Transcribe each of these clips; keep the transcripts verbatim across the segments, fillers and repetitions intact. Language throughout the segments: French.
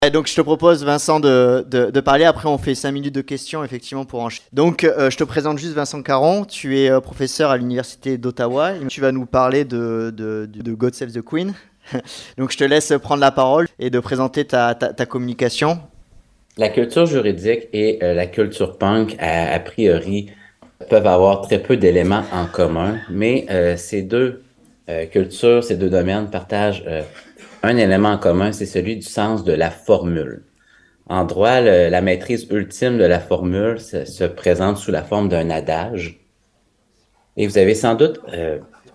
Et donc je te propose, Vincent, de, de, de parler. Après, on fait cinq minutes de questions, effectivement, pour enchaîner. Donc, euh, je te présente juste Vincent Caron. Tu es euh, professeur à l'Université d'Ottawa. Tu vas nous parler de, de, de God Save the Queen. Donc, je te laisse prendre la parole et de présenter ta, ta, ta communication. La culture juridique et euh, la culture punk, a, a priori, peuvent avoir très peu d'éléments en commun, mais euh, ces deux euh, cultures, ces deux domaines partagent euh, un élément en commun, c'est celui du sens de la formule. En droit, le- la maîtrise ultime de la formule se, se présente sous la forme d'un adage. Et vous avez sans doute euh,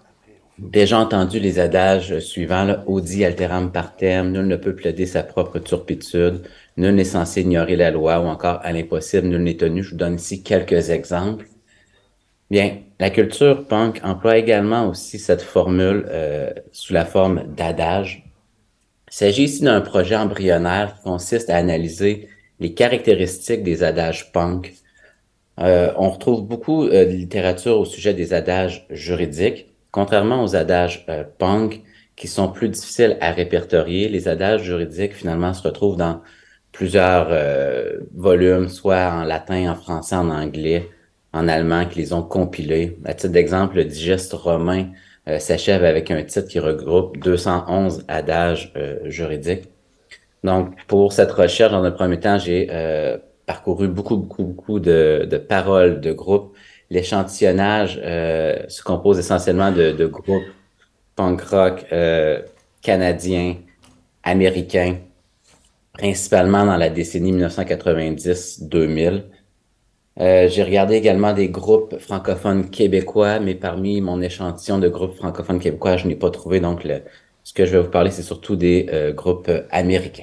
déjà entendu les adages suivants, là, audi alteram partem, nul ne peut plaider sa propre turpitude, nul n'est censé ignorer la loi, ou encore à l'impossible, nul n'est tenu. Je vous donne ici quelques exemples. Bien, la culture punk emploie également aussi cette formule euh, sous la forme d'adage. Il s'agit ici d'un projet embryonnaire qui consiste à analyser les caractéristiques des adages punk. Euh, on retrouve beaucoup euh, de littérature au sujet des adages juridiques. Contrairement aux adages euh, punk, qui sont plus difficiles à répertorier, les adages juridiques, finalement, se retrouvent dans plusieurs euh, volumes, soit en latin, en français, en anglais, en allemand, qui les ont compilés. À titre d'exemple, le Digeste romain euh, s'achève avec un titre qui regroupe deux cent onze adages euh, juridiques. Donc, pour cette recherche, dans un premier temps, j'ai euh, parcouru beaucoup, beaucoup, beaucoup de, de paroles de groupes. L'échantillonnage euh, se compose essentiellement de, de groupes punk rock euh, canadiens, américains, principalement dans la décennie mille neuf cent quatre-vingt-dix deux mille. Euh, j'ai regardé également des groupes francophones québécois, mais parmi mon échantillon de groupes francophones québécois, je n'ai pas trouvé. Donc, le, ce que je vais vous parler, c'est surtout des euh, groupes euh, américains.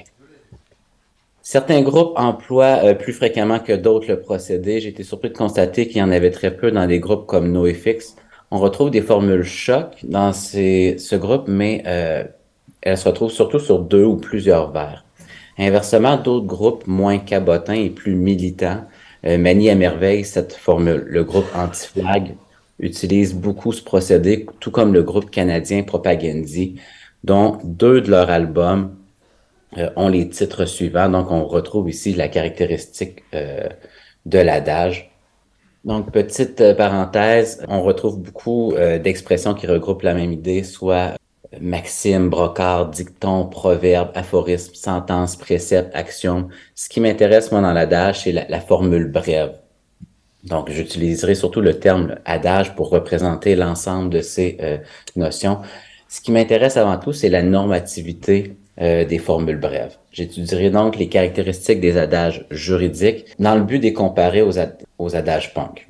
Certains groupes emploient euh, plus fréquemment que d'autres le procédé. J'ai été surpris de constater qu'il y en avait très peu dans des groupes comme NoFX. On retrouve des formules choc dans ces, ce groupe, mais euh, elles se retrouvent surtout sur deux ou plusieurs vers. Inversement, d'autres groupes moins cabotins et plus militants euh, manient à merveille cette formule. Le groupe Anti-Flag utilise beaucoup ce procédé, tout comme le groupe canadien Propagandhi, dont deux de leurs albums euh, ont les titres suivants. Donc, on retrouve ici la caractéristique euh, de l'adage. Donc, petite euh, parenthèse, on retrouve beaucoup euh, d'expressions qui regroupent la même idée, soit maxime, brocard, dicton, proverbe, aphorisme, sentence, précepte, axiome. Ce qui m'intéresse, moi, dans l'adage, c'est la, la formule brève. Donc, j'utiliserai surtout le terme adage pour représenter l'ensemble de ces euh, notions. Ce qui m'intéresse avant tout, c'est la normativité euh, des formules brèves. J'étudierai donc les caractéristiques des adages juridiques dans le but de les comparer aux, ad aux adages punk.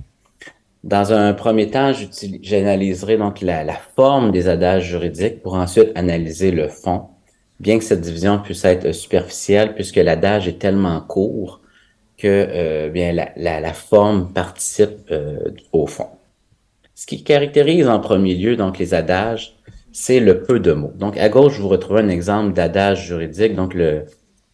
Dans un premier temps, j'analyserai donc la, la forme des adages juridiques pour ensuite analyser le fond, bien que cette division puisse être superficielle puisque l'adage est tellement court que euh, bien la, la, la forme participe euh, au fond. Ce qui caractérise en premier lieu donc les adages, c'est le peu de mots. Donc à gauche, vous retrouvez un exemple d'adage juridique. Donc le,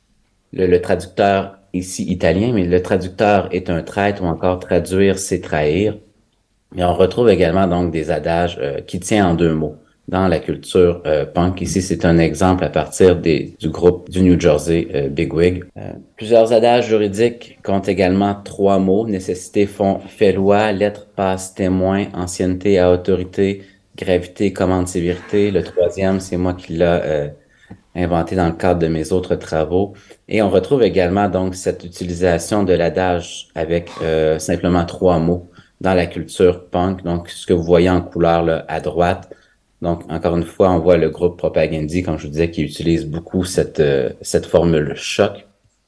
le, le traducteur ici italien, mais le traducteur est un traître ou encore traduire, c'est trahir. Mais on retrouve également donc des adages euh, qui tiennent en deux mots dans la culture euh, punk. Ici, c'est un exemple à partir des, du groupe du New Jersey euh, Bigwig. Euh, plusieurs adages juridiques comptent également trois mots: nécessité, fond, fait loi, lettre, passe, témoin, ancienneté à autorité, gravité, commande, sévérité. Le troisième, c'est moi qui l'ai euh, inventé dans le cadre de mes autres travaux. Et on retrouve également donc cette utilisation de l'adage avec euh, simplement trois mots dans la culture punk. Donc, ce que vous voyez en couleur là, à droite. Donc, encore une fois, on voit le groupe Propagandhi, comme je vous disais, qui utilise beaucoup cette, euh, cette formule choc.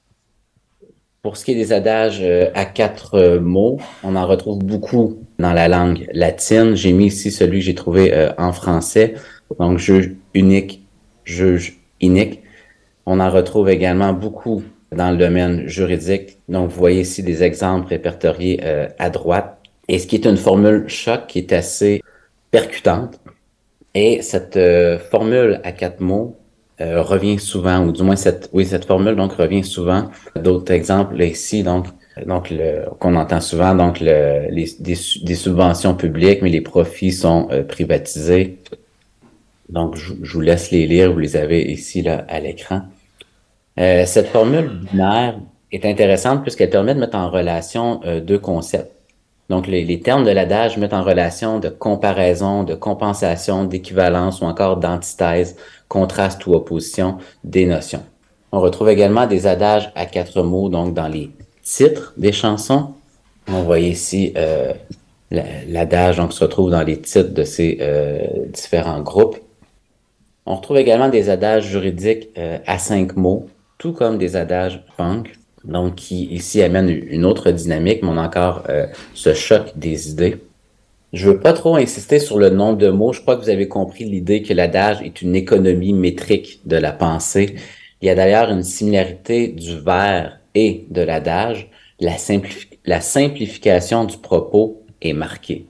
Pour ce qui est des adages euh, à quatre euh, mots, on en retrouve beaucoup dans la langue latine. J'ai mis ici celui que j'ai trouvé euh, en français. Donc, juge unique, juge inique. On en retrouve également beaucoup dans le domaine juridique. Donc, vous voyez ici des exemples répertoriés euh, à droite. Et ce qui est une formule choc qui est assez percutante. Et cette euh, formule à quatre mots euh, revient souvent, ou du moins cette, oui, cette formule donc revient souvent. D'autres exemples ici, donc, donc le, qu'on entend souvent, donc le, les, des, des subventions publiques, mais les profits sont euh, privatisés. Donc, je, je vous laisse les lire, vous les avez ici là à l'écran. Euh, cette formule binaire est intéressante puisqu'elle permet de mettre en relation euh, deux concepts. Donc, les, les termes de l'adage mettent en relation de comparaison, de compensation, d'équivalence ou encore d'antithèse, contraste ou opposition des notions. On retrouve également des adages à quatre mots, donc dans les titres des chansons. On voit ici euh, l'adage donc, se retrouve dans les titres de ces euh, différents groupes. On retrouve également des adages juridiques euh, à cinq mots, tout comme des adages punk, donc qui ici amènent une autre dynamique, mais on a encore euh, ce choc des idées. Je veux pas trop insister sur le nombre de mots. Je crois que vous avez compris l'idée que l'adage est une économie métrique de la pensée. Il y a d'ailleurs une similarité du vers et de l'adage. La, simplifi- la simplification du propos est marquée.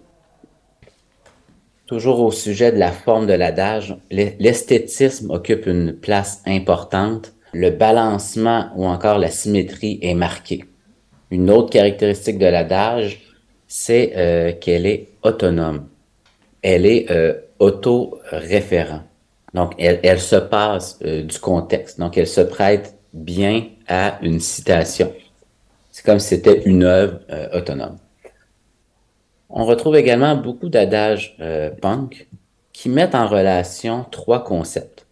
Toujours au sujet de la forme de l'adage, l'esthétisme occupe une place importante. Le balancement ou encore la symétrie est marquée. Une autre caractéristique de l'adage, c'est euh, qu'elle est autonome. Elle est euh, auto-référent. Donc, elle, elle se passe euh, du contexte. Donc, elle se prête bien à une citation. C'est comme si c'était une œuvre euh, autonome. On retrouve également beaucoup d'adages euh, punk qui mettent en relation trois concepts.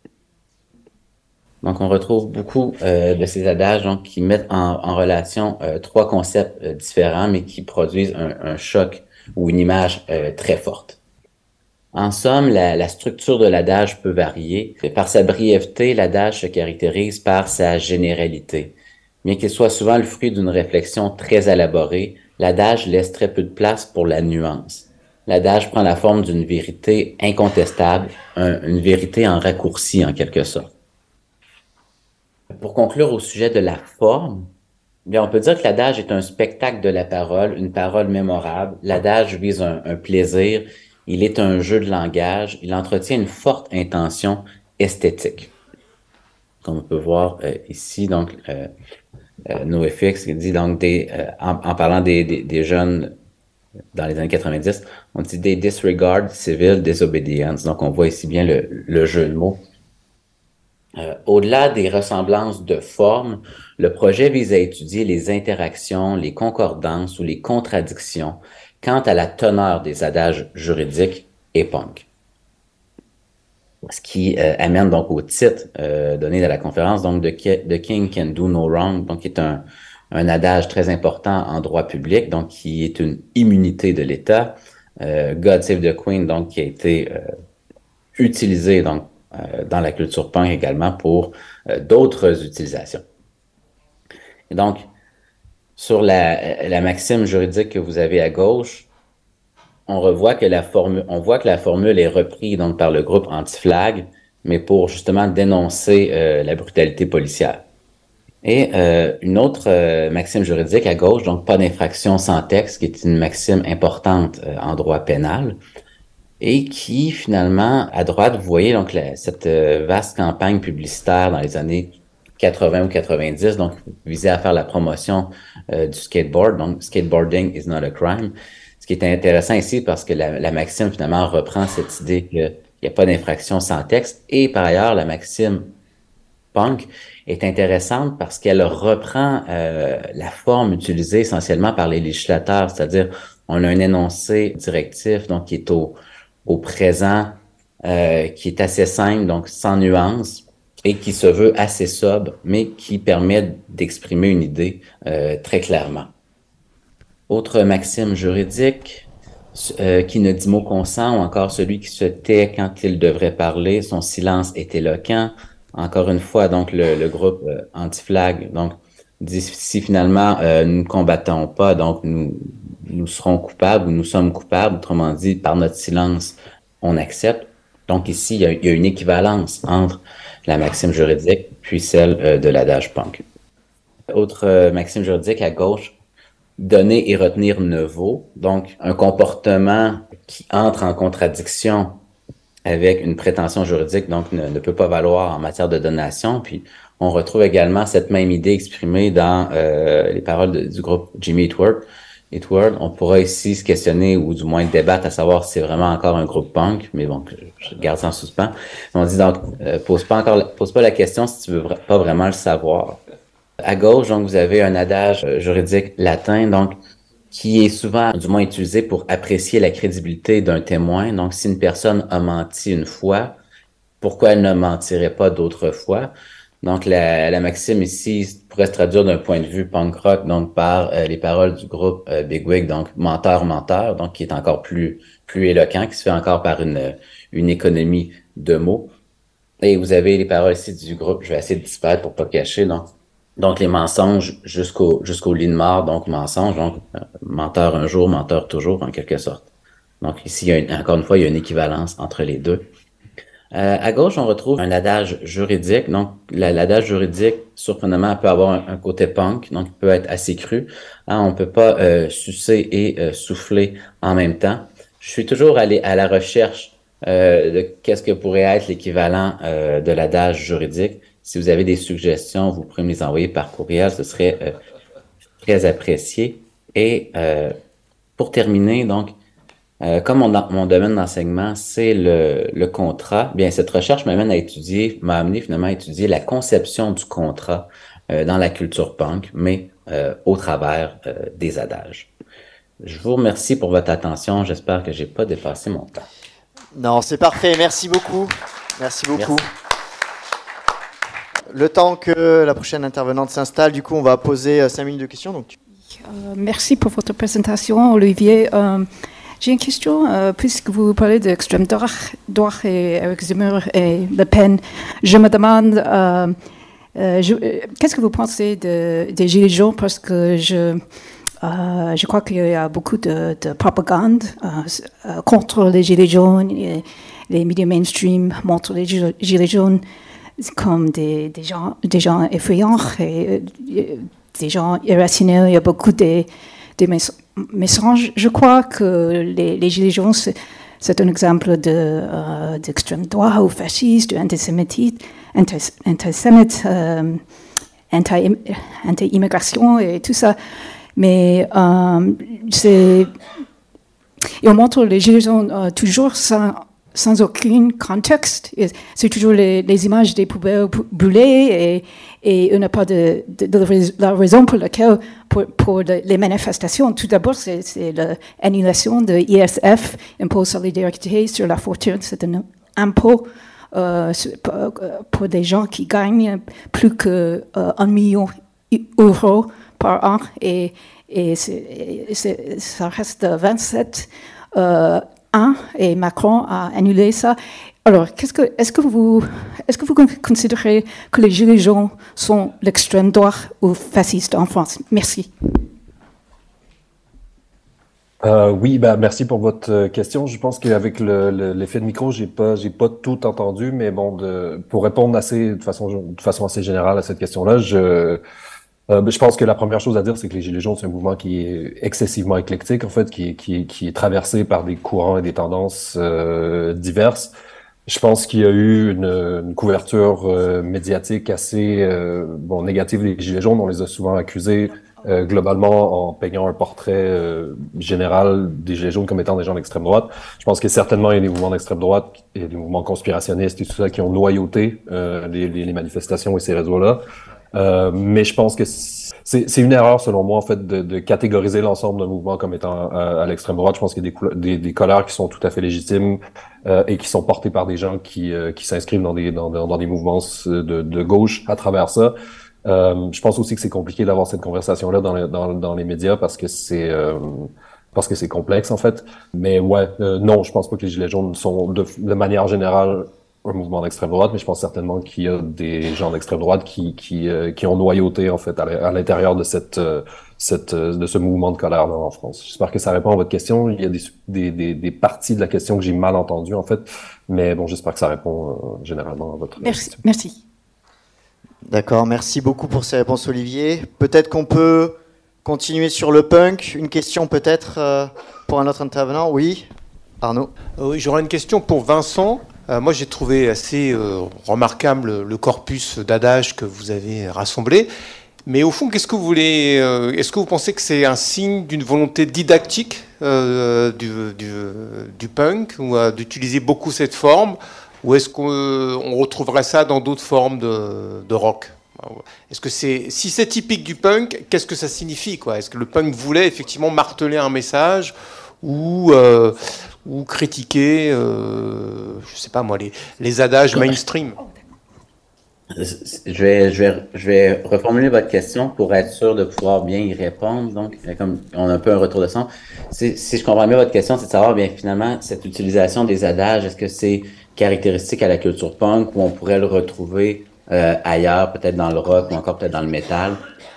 Donc, on retrouve beaucoup euh, de ces adages donc, qui mettent en, en relation euh, trois concepts euh, différents, mais qui produisent un, un choc ou une image euh, très forte. En somme, la, la structure de l'adage peut varier. Par sa brièveté, l'adage se caractérise par sa généralité. Bien qu'il soit souvent le fruit d'une réflexion très élaborée, l'adage laisse très peu de place pour la nuance. L'adage prend la forme d'une vérité incontestable, un, une vérité en raccourci en quelque sorte. Pour conclure au sujet de la forme, bien, on peut dire que l'adage est un spectacle de la parole, une parole mémorable. L'adage vise un, un plaisir, il est un jeu de langage, il entretient une forte intention esthétique. Comme on peut voir euh, ici, donc, euh, euh, NoFX qui dit donc des, euh, en, en parlant des, des, des jeunes dans les années quatre-vingt-dix, on dit des disregard civil disobedience. Donc, on voit ici bien le, le jeu de mots. Euh, au-delà des ressemblances de forme, le projet vise à étudier les interactions, les concordances ou les contradictions quant à la teneur des adages juridiques et punk. Ce qui euh, amène donc au titre euh, donné à la conférence, donc de The King Can Do No Wrong, donc qui est un, un adage très important en droit public, donc qui est une immunité de l'État. Euh, God Save the Queen, donc qui a été euh, utilisé donc euh, dans la culture punk également pour euh, d'autres utilisations. Et donc, sur la, la maxime juridique que vous avez à gauche, on revoit que la formule, on voit que la formule est reprise donc par le groupe Anti-Flag, mais pour justement dénoncer euh, la brutalité policière. Et euh, une autre euh, maxime juridique à gauche, donc pas d'infraction sans texte, qui est une maxime importante euh, en droit pénal, et qui finalement, à droite, vous voyez donc la, cette euh, vaste campagne publicitaire dans les années quatre-vingts ou quatre-vingt-dix, donc visait à faire la promotion euh, du skateboard, donc skateboarding is not a crime. Ce qui est intéressant ici parce que la, la maxime finalement reprend cette idée qu'il n'y a pas d'infraction sans texte, et par ailleurs la maxime punk est intéressante parce qu'elle reprend euh, la forme utilisée essentiellement par les législateurs, c'est-à-dire on a un énoncé directif donc qui est au, au présent, euh, qui est assez simple, donc sans nuance, et qui se veut assez sobre, mais qui permet d'exprimer une idée euh, très clairement. Autre maxime juridique, euh, qui ne dit mot consent, ou encore celui qui se tait quand il devrait parler, son silence est éloquent. Encore une fois, donc le, le groupe euh, Anti-Flag, donc dit si finalement euh, nous ne combattons pas, donc nous nous serons coupables ou nous sommes coupables. Autrement dit, par notre silence, on accepte. Donc ici, il y a, il y a une équivalence entre la maxime juridique puis celle euh, de l'adage punk. Autre euh, maxime juridique à gauche, donner et retenir ne vaut. Donc un comportement qui entre en contradiction avec une prétention juridique, donc ne, ne peut pas valoir en matière de donation. Puis on retrouve également cette même idée exprimée dans euh, les paroles de, du groupe Jimmy Eat Work, It World. On pourra ici se questionner ou du moins débattre à savoir si c'est vraiment encore un groupe punk, mais bon, je garde ça en suspens. On dit donc, euh, pose pas encore, pose pas la question si tu veux vra- pas vraiment le savoir. À gauche, donc, vous avez un adage juridique latin, donc, qui est souvent, du moins, utilisé pour apprécier la crédibilité d'un témoin. Donc, si une personne a menti une fois, pourquoi elle ne mentirait pas d'autres fois? Donc, la, la maxime ici pourrait se traduire d'un point de vue punk rock, donc par euh, les paroles du groupe euh, Bigwig, donc menteur, menteur, donc qui est encore plus plus éloquent, qui se fait encore par une une économie de mots. Et vous avez les paroles ici du groupe, je vais essayer de disparaître pour pas cacher, donc donc les mensonges jusqu'au jusqu'au lit de mort, donc mensonge, donc euh, menteur un jour, menteur toujours, en quelque sorte. Donc ici, il y a une, encore une fois, il y a une équivalence entre les deux. Euh, à gauche, on retrouve un adage juridique. Donc, la, l'adage juridique, surprenamment, peut avoir un, un côté punk, donc il peut être assez cru. Hein, on peut pas euh, sucer et euh, souffler en même temps. Je suis toujours allé à la recherche euh, de qu'est-ce que pourrait être l'équivalent euh, de l'adage juridique. Si vous avez des suggestions, vous pouvez me les envoyer par courriel, ce serait euh, très apprécié. Et euh, pour terminer, donc, euh, comme mon, mon domaine d'enseignement, c'est le, le contrat, bien, cette recherche m'amène à étudier, m'a amené finalement à étudier la conception du contrat euh, dans la culture punk, mais euh, au travers euh, des adages. Je vous remercie pour votre attention. J'espère que j'ai pas dépassé mon temps. Non, c'est parfait. Merci beaucoup. Merci beaucoup. Merci. Le temps que la prochaine intervenante s'installe, du coup, on va poser cinq minutes de questions. Donc tu... euh, merci pour votre présentation, Olivier. Euh, J'ai une question, euh, puisque vous parlez d'extrême droite, droite et Eric Zemmour et Le Pen. Je me demande, euh, euh, je, qu'est-ce que vous pensez de, des Gilets jaunes? Parce que je, euh, je crois qu'il y a beaucoup de, de propagande euh, contre les Gilets jaunes. Et les médias mainstream montrent les Gilets jaunes comme des, des, gens, des gens effrayants et des gens irrationnels. Il y a beaucoup de, de messages. Je crois que les, les Gilets jaunes, c'est, c'est un exemple de, euh, d'extrême droite ou fasciste, d'antisémitisme, antisémite, euh, anti, anti-immigration et tout ça. Mais euh, c'est, et on montre les Gilets jaunes euh, toujours sans, sans aucun contexte. Et c'est toujours les, les images des poubelles brûlées et, et on n'a pas de, de, de la raison pour laquelle, pour, pour les manifestations. Tout d'abord, c'est, c'est l'annulation de l'I S F, impôt solidarité sur la fortune. C'est un impôt euh, pour, pour des gens qui gagnent plus que euh, un million d'euros par an. Et, et, c'est, et c'est, ça reste vingt-sept euh, ans et Macron a annulé ça. Alors, qu'est-ce que, est-ce que vous, est-ce que vous considérez que les Gilets jaunes sont l'extrême droite ou fasciste en France? Merci. Euh, oui, bah, merci pour votre question. Je pense qu'avec le, le, l'effet de micro, j'ai pas, j'ai pas tout entendu, mais bon, de, pour répondre assez, de façon, de façon assez générale à cette question-là, je, Euh, je pense que la première chose à dire, c'est que les Gilets jaunes, c'est un mouvement qui est excessivement éclectique, en fait, qui est, qui est, qui est traversé par des courants et des tendances euh, diverses. Je pense qu'il y a eu une, une couverture euh, médiatique assez euh, bon négative des Gilets jaunes. On les a souvent accusés euh, globalement en peignant un portrait euh, général des Gilets jaunes comme étant des gens d'extrême droite. Je pense que certainement il y a des mouvements d'extrême droite et des mouvements conspirationnistes et tout ça qui ont noyauté euh, les, les, les manifestations et ces réseaux-là. Euh, mais je pense que c'est, c'est une erreur, selon moi, en fait, de, de catégoriser l'ensemble d'un mouvement comme étant à, à l'extrême droite. Je pense qu'il y a des, des, des colères qui sont tout à fait légitimes euh, et qui sont portées par des gens qui, euh, qui s'inscrivent dans des, dans, dans des mouvements de, de gauche à travers ça. Euh, je pense aussi que c'est compliqué d'avoir cette conversation-là dans, les, dans, dans les médias parce que c'est euh, parce que c'est complexe, en fait. Mais ouais, euh, non, je pense pas que les Gilets jaunes sont, de, de manière générale, un mouvement d'extrême droite, mais je pense certainement qu'il y a des gens d'extrême droite qui qui euh, qui ont noyauté en fait à l'intérieur de cette euh, cette de ce mouvement de colère là en France. J'espère que ça répond à votre question. Il y a des des des, des parties de la question que j'ai mal entendues en fait, mais bon, j'espère que ça répond euh, généralement à votre merci, question. Merci. D'accord, merci beaucoup pour ces réponses, Olivier. Peut-être qu'on peut continuer sur le punk. Une question peut-être euh, pour un autre intervenant. Oui, Arnaud. Euh, oui, j'aurais une question pour Vincent. Euh, moi, j'ai trouvé assez euh, remarquable le corpus d'adages que vous avez rassemblé. Mais au fond, qu'est-ce que vous voulez euh, est-ce que vous pensez que c'est un signe d'une volonté didactique euh, du, du, du punk, ou euh, d'utiliser beaucoup cette forme, ou est-ce qu'on on retrouverait ça dans d'autres formes de, de rock? Est-ce que c'est, si c'est typique du punk, qu'est-ce que ça signifie, quoi? Est-ce que le punk voulait effectivement marteler un message, ou, euh, ou critiquer, euh, je sais pas moi, les, les adages mainstream? Je vais, je, vais, je vais reformuler votre question pour être sûr de pouvoir bien y répondre. Donc, comme on a un peu un retour de son, si, si je comprends bien votre question, c'est de savoir, bien finalement, cette utilisation des adages, est-ce que c'est caractéristique à la culture punk, ou on pourrait le retrouver euh, ailleurs, peut-être dans le rock ou encore peut-être dans le métal?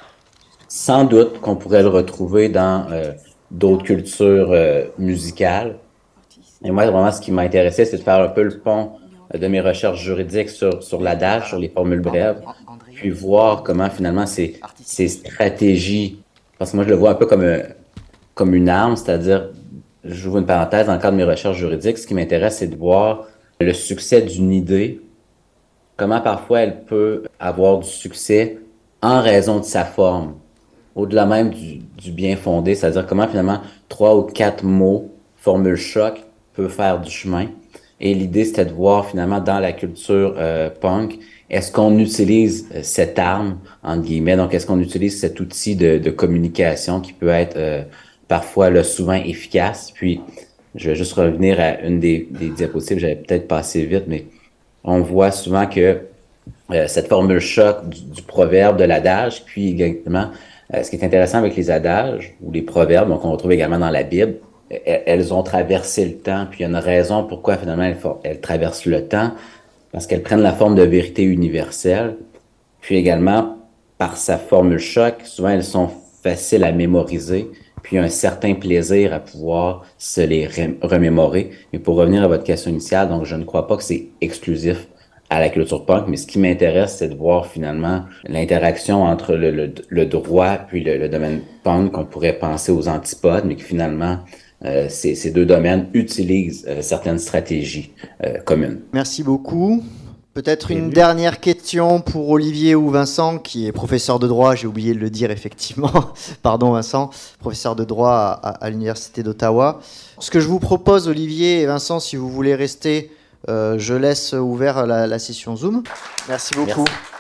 Sans doute qu'on pourrait le retrouver dans euh, d'autres cultures euh, musicales. Et moi, vraiment, ce qui m'a intéressé, c'est de faire un peu le pont de mes recherches juridiques sur, sur l'adage, sur les formules brèves, puis voir comment finalement ces, ces stratégies, parce que moi je le vois un peu comme, un, comme une arme, c'est-à-dire, j'ouvre une parenthèse, dans le cadre de mes recherches juridiques, ce qui m'intéresse, c'est de voir le succès d'une idée, comment parfois elle peut avoir du succès en raison de sa forme, au-delà même du, du bien fondé, c'est-à-dire comment finalement trois ou quatre mots, formule choc, peut faire du chemin. Et l'idée, c'était de voir finalement dans la culture euh, punk, est-ce qu'on utilise euh, cette arme, entre guillemets, donc est-ce qu'on utilise cet outil de, de communication qui peut être euh, parfois là, souvent efficace. Puis, je vais juste revenir à une des, des diapositives, j'avais peut-être passé vite, mais on voit souvent que euh, cette formule choc du, du proverbe, de l'adage, puis également, euh, ce qui est intéressant avec les adages ou les proverbes, donc on retrouve également dans la Bible, elles ont traversé le temps, puis il y a une raison pourquoi finalement elles, elles traversent le temps, parce qu'elles prennent la forme de vérité universelle, puis également par sa formule choc, souvent elles sont faciles à mémoriser, puis il y a un certain plaisir à pouvoir se les remémorer. Mais pour revenir à votre question initiale, donc je ne crois pas que c'est exclusif à la culture punk, mais ce qui m'intéresse, c'est de voir finalement l'interaction entre le, le, le droit puis le, le domaine punk, qu'on pourrait penser aux antipodes, mais que finalement Euh, ces, ces deux domaines utilisent euh, certaines stratégies euh, communes. Merci beaucoup. Peut-être une dernière question pour Olivier ou Vincent, qui est professeur de droit, j'ai oublié de le dire effectivement. Pardon Vincent, professeur de droit à, à l'Université d'Ottawa. Ce que je vous propose, Olivier et Vincent, si vous voulez rester, euh, je laisse ouvert la, la session Zoom. Merci beaucoup. Merci.